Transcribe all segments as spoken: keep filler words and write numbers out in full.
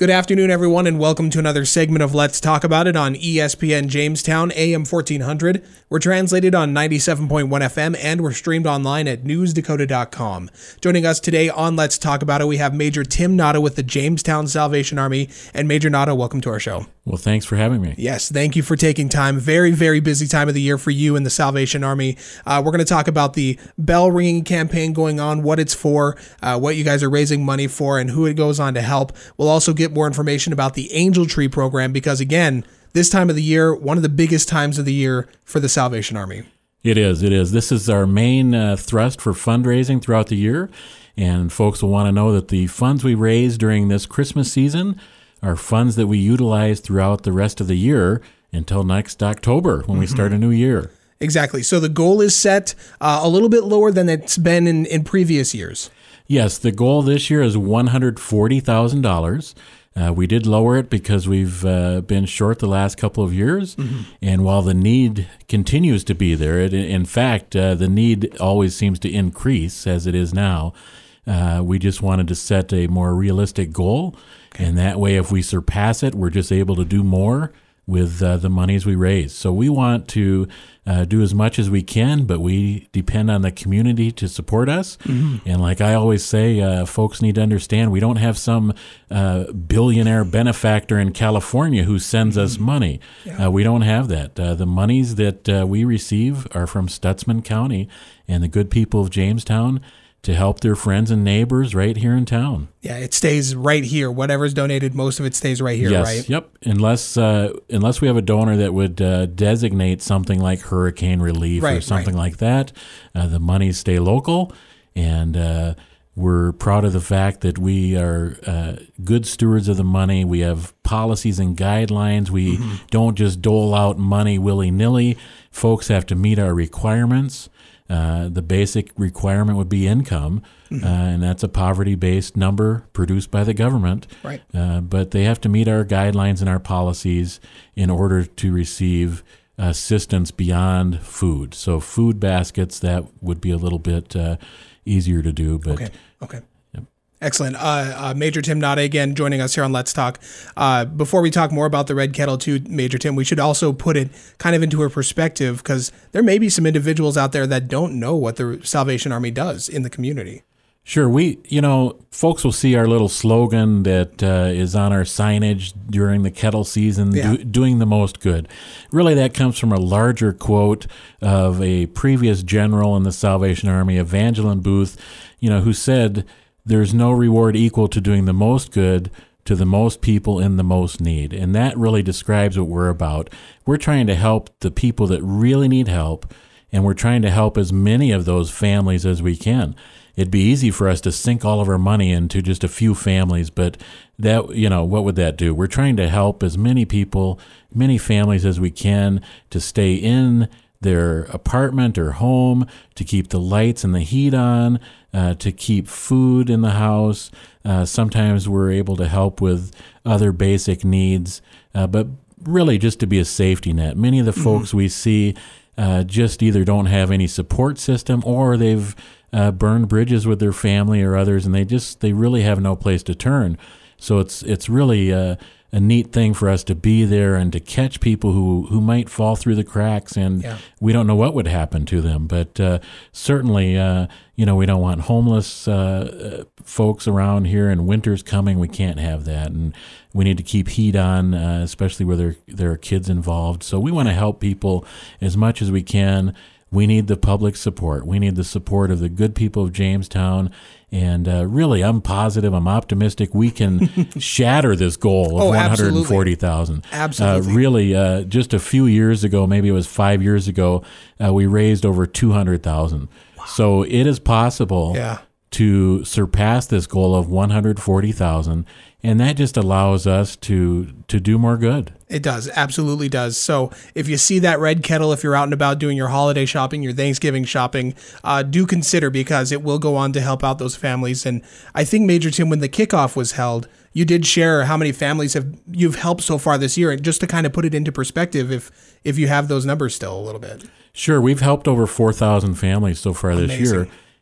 Good afternoon, everyone, and welcome to another segment of Let's Talk About It on E S P N Jamestown, A M fourteen hundred. We're translated on ninety-seven point one F M, and we're streamed online at news dakota dot com. Joining us today on Let's Talk About It, we have Major Tim Nada with the Jamestown Salvation Army. And Major Nada, welcome to our show. Well, thanks for having me. Yes, thank you for taking time. Very, very busy time of the year for you and the Salvation Army. Uh, we're going to talk about the bell ringing campaign going on, what it's for, uh, what you guys are raising money for, and who it goes on to help. We'll also get more information about the Angel Tree program because, again, this time of the year, one of the biggest times of the year for the Salvation Army. It is. It is. This is our main uh, thrust for fundraising throughout the year, and folks will want to know that the funds we raise during this Christmas season are funds that we utilize throughout the rest of the year until next October when mm-hmm. we start a new year. Exactly. So the goal is set uh, a little bit lower than it's been in, in previous years. Yes, the goal this year is one hundred forty thousand dollars. Uh, we did lower it because we've uh, been short the last couple of years, mm-hmm. and while the need continues to be there, it, in fact, uh, the need always seems to increase as it is now. Uh, we just wanted to set a more realistic goal, okay. and that way if we surpass it, we're just able to do more with uh, the monies we raise. So we want to uh, do as much as we can, but we depend on the community to support us. Mm-hmm. And like I always say, uh, folks need to understand we don't have some uh, billionaire benefactor in California who sends mm-hmm. us money. Yeah. Uh, we don't have that. Uh, the monies that uh, we receive are from Stutsman County and the good people of Jamestown to help their friends and neighbors right here in town. Yeah, it stays right here. Whatever's donated, most of it stays right here, yes, right? Yep. Unless uh, unless we have a donor that would uh, designate something like hurricane relief right, or something right. like that, uh, the monies stay local, and uh, we're proud of the fact that we are uh, good stewards of the money. We have policies and guidelines. We mm-hmm. don't just dole out money willy-nilly. Folks have to meet our requirements. Uh, the basic requirement would be income, mm-hmm. uh, and that's a poverty-based number produced by the government. Right. Uh, but they have to meet our guidelines and our policies in order to receive assistance beyond food. So food baskets, that would be a little bit uh, easier to do. But okay. Okay. Excellent. Uh, uh, Major Tim Nada again joining us here on Let's Talk. Uh, before we talk more about the Red Kettle too, Major Tim, we should also put it kind of into a perspective because there may be some individuals out there that don't know what the Salvation Army does in the community. Sure. We, you know, folks will see our little slogan that uh, is on our signage during the kettle season, yeah. do, doing the most good. Really, that comes from a larger quote of a previous general in the Salvation Army, Evangeline Booth, you know, who said, "There's no reward equal to doing the most good to the most people in the most need." And that really describes what we're about. We're trying to help the people that really need help, and we're trying to help as many of those families as we can. It'd be easy for us to sink all of our money into just a few families, but that, you know, what would that do? We're trying to help as many people, many families as we can to stay in their apartment or home, to keep the lights and the heat on, uh, to keep food in the house. Uh, sometimes we're able to help with other basic needs, uh, but really just to be a safety net. Many of the mm-hmm. folks we see uh, just either don't have any support system or they've uh, burned bridges with their family or others, and they just they really have no place to turn. So it's it's really uh, a neat thing for us to be there and to catch people who, who might fall through the cracks, and yeah. we don't know what would happen to them. But uh, certainly, uh, you know, we don't want homeless uh, folks around here, and winter's coming. We can't have that, and we need to keep heat on, uh, especially where there, there are kids involved. So we want to help people as much as we can. We need the public support. We need the support of the good people of Jamestown. And uh, really, I'm positive, I'm optimistic we can shatter this goal of oh, one hundred forty thousand. Absolutely. Uh, really, uh, just a few years ago, maybe it was five years ago, uh, we raised over two hundred thousand. Wow. So it is possible yeah. to surpass this goal of one hundred forty thousand, and that just allows us to to do more good. It does, absolutely does. So if you see that red kettle, if you're out and about doing your holiday shopping, your Thanksgiving shopping, uh, do consider, because it will go on to help out those families. And I think, Major Tim, when the kickoff was held, you did share how many families have you've helped so far this year, and just to kind of put it into perspective, if if you have those numbers still a little bit. Sure, we've helped over four thousand families so far Amazing. this year.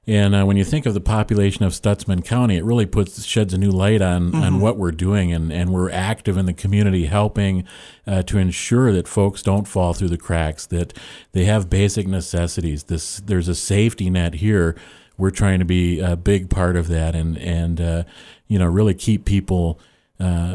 And uh, when you think of the population of Stutsman County, it really puts sheds a new light on, mm-hmm. on what we're doing, and, and we're active in the community helping uh, to ensure that folks don't fall through the cracks, that they have basic necessities. This there's a safety net here. We're trying to be a big part of that, and and uh, you know really keep people uh,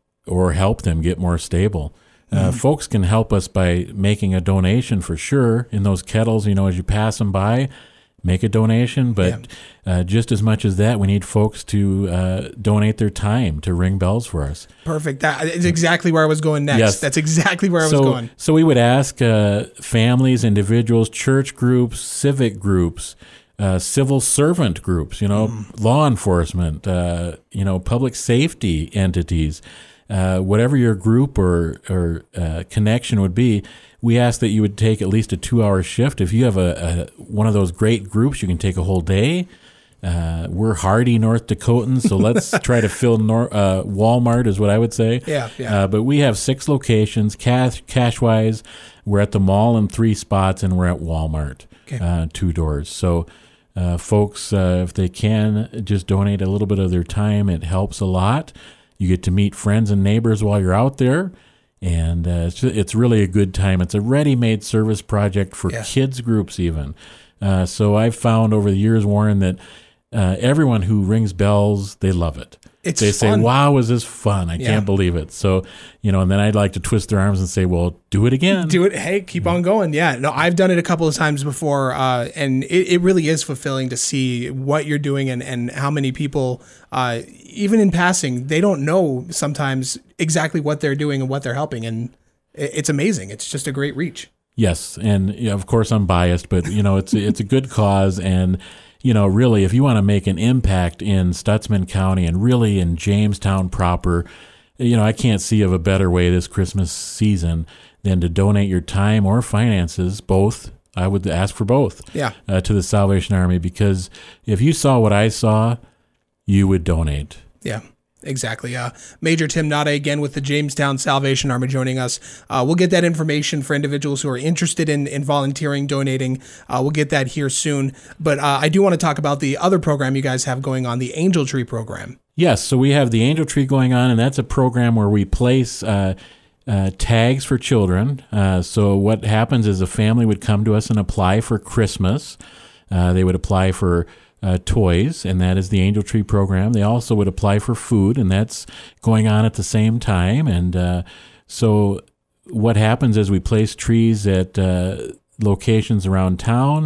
or help them get more stable. Uh, mm-hmm. Folks can help us by making a donation for sure in those kettles. You know, as you pass them by, make a donation, but yeah. uh, just as much as that, we need folks to uh, donate their time to ring bells for us. Perfect. That is exactly where I was going next. Yes. That's exactly where I so, was going. So we would ask uh, families, individuals, church groups, civic groups, uh, civil servant groups, you know, mm. law enforcement, uh, you know, public safety entities, uh, whatever your group or, or uh, connection would be. We ask that you would take at least a two-hour shift. If you have a, a one of those great groups, you can take a whole day. Uh, we're hardy North Dakotans, so let's try to fill nor- uh, Walmart is what I would say. Yeah, yeah. Uh, but we have six locations. Cash, cash-wise, we're at the mall in three spots, and we're at Walmart, okay. uh, two doors. So uh, folks, uh, if they can, just donate a little bit of their time. It helps a lot. You get to meet friends and neighbors while you're out there. And uh, it's, it's really a good time. It's a ready-made service project for yeah. kids groups even. Uh, so I've found over the years, Warren, that uh, everyone who rings bells, they love it. It's they fun. say, wow, is this fun? I yeah. can't believe it. So, you know, and then I'd like to twist their arms and say, well, do it again. Do it. Hey, keep on going. Yeah. No, I've done it a couple of times before. Uh, and it, it really is fulfilling to see what you're doing and, and how many people, uh, even in passing, they don't know sometimes exactly what they're doing and what they're helping. And it, it's amazing. It's just a great reach. Yes. And you know, of course I'm biased, but you know, it's, it's a good cause. And, you know, really, if you want to make an impact in Stutsman County and really in Jamestown proper, you know, I can't see of a better way this Christmas season than to donate your time or finances, both. I would ask for both yeah. uh, to the Salvation Army, because if you saw what I saw, you would donate. Yeah. Exactly. Uh, Major Tim Nada again with the Jamestown Salvation Army joining us. Uh, we'll get that information for individuals who are interested in, in volunteering, donating. Uh, we'll get that here soon. But uh, I do want to talk about the other program you guys have going on, the Angel Tree program. Yes. So we have the Angel Tree going on, and that's a program where we place uh, uh, tags for children. Uh, so what happens is a family would come to us and apply for Christmas. Uh, they would apply for Uh, toys, and that is the Angel Tree program. They also would apply for food, and that's going on at the same time. And uh, so what happens is we place trees at uh, locations around town,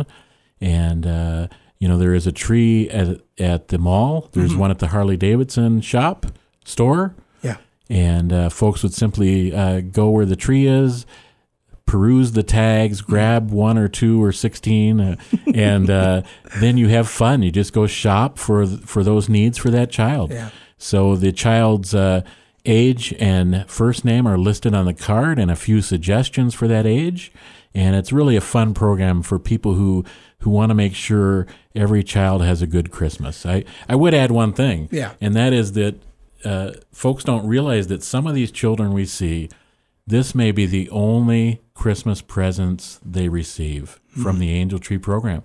and uh, you know, there is a tree at, at the mall. There's mm-hmm. one at the Harley-Davidson shop, store. Yeah. And uh, folks would simply uh, go where the tree is, peruse the tags, grab one or two or sixteen, uh, and uh, then you have fun. You just go shop for for those needs for that child. Yeah. So the child's uh, age and first name are listed on the card, and a few suggestions for that age. And it's really a fun program for people who, who want to make sure every child has a good Christmas. I, I would add one thing, yeah. and that is that uh, folks don't realize that some of these children we see, this may be the only Christmas presents they receive from mm. the Angel Tree program.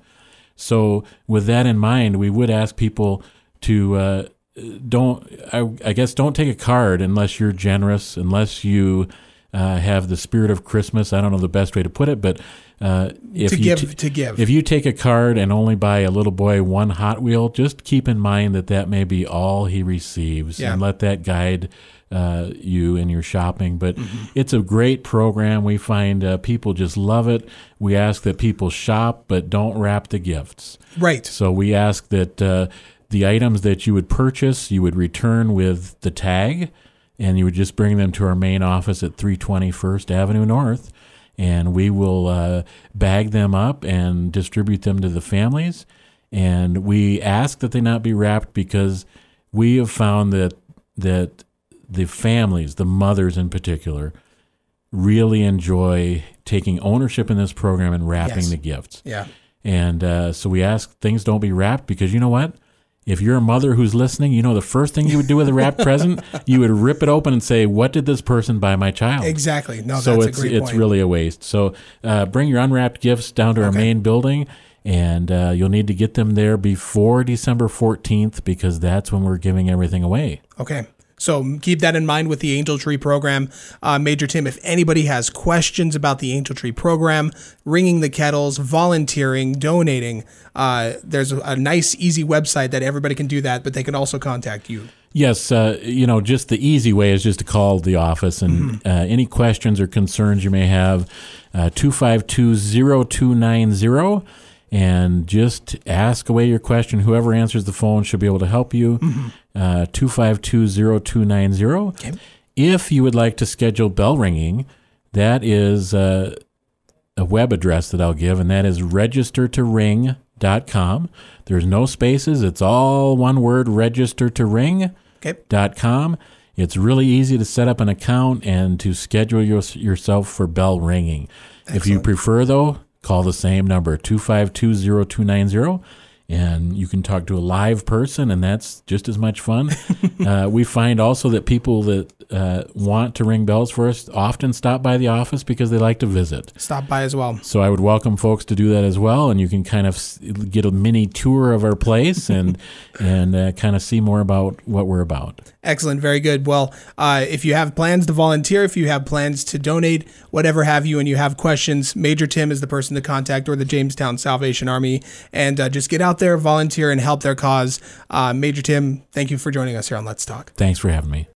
So with that in mind, we would ask people to uh, don't, I, I guess, don't take a card unless you're generous, unless you uh, have the spirit of Christmas. I don't know the best way to put it, but uh, if to you give, t- to give. if you take a card and only buy a little boy one Hot Wheel, just keep in mind that that may be all he receives, yeah. and let that guide Uh, you in your shopping. But mm-hmm. it's a great program. We find uh, people just love it. We ask that people shop, but don't wrap the gifts. Right. So we ask that uh, the items that you would purchase, you would return with the tag, and you would just bring them to our main office at three twenty First Avenue North, and we will uh, bag them up and distribute them to the families. And we ask that they not be wrapped because we have found that that the families, the mothers in particular, really enjoy taking ownership in this program and wrapping yes. the gifts. Yeah. And uh, so we ask things don't be wrapped because you know what? If you're a mother who's listening, you know the first thing you would do with a wrapped present, you would rip it open and say, what did this person buy my child? Exactly. No, so that's it's, a great it's point. really a waste. So uh, bring your unwrapped gifts down to our okay. main building, And uh, you'll need to get them there before December fourteenth because that's when we're giving everything away. Okay. So keep that in mind with the Angel Tree program. Uh, Major Tim, if anybody has questions about the Angel Tree program, ringing the kettles, volunteering, donating, uh, there's a, a nice, easy website that everybody can do that, but they can also contact you. Yes, uh, you know, just the easy way is just to call the office, and mm-hmm. uh, any questions or concerns you may have, uh, two five two, zero two nine zero, and just ask away your question. Whoever answers the phone should be able to help you. Mm-hmm. Uh, two five two, zero two nine zero. Okay. If you would like to schedule bell ringing, that is uh, a web address that I'll give, and that is register to ring dot com. There's no spaces. It's all one word, register to ring dot com. Okay. It's really easy to set up an account and to schedule your, yourself for bell ringing. Excellent. If you prefer, though, call the same number, two five two, zero two nine zero, and you can talk to a live person, and that's just as much fun. uh, we find also that people that uh, want to ring bells for us often stop by the office because they like to visit. Stop by as well. So I would welcome folks to do that as well, and you can kind of get a mini tour of our place and and uh, kind of see more about what we're about. Excellent. Very good. Well, uh, if you have plans to volunteer, if you have plans to donate, whatever have you, and you have questions, Major Tim is the person to contact, or the Jamestown Salvation Army, and uh, just get out there, volunteer, and help their cause. Uh, Major Tim, thank you for joining us here on Let's Talk. Thanks for having me.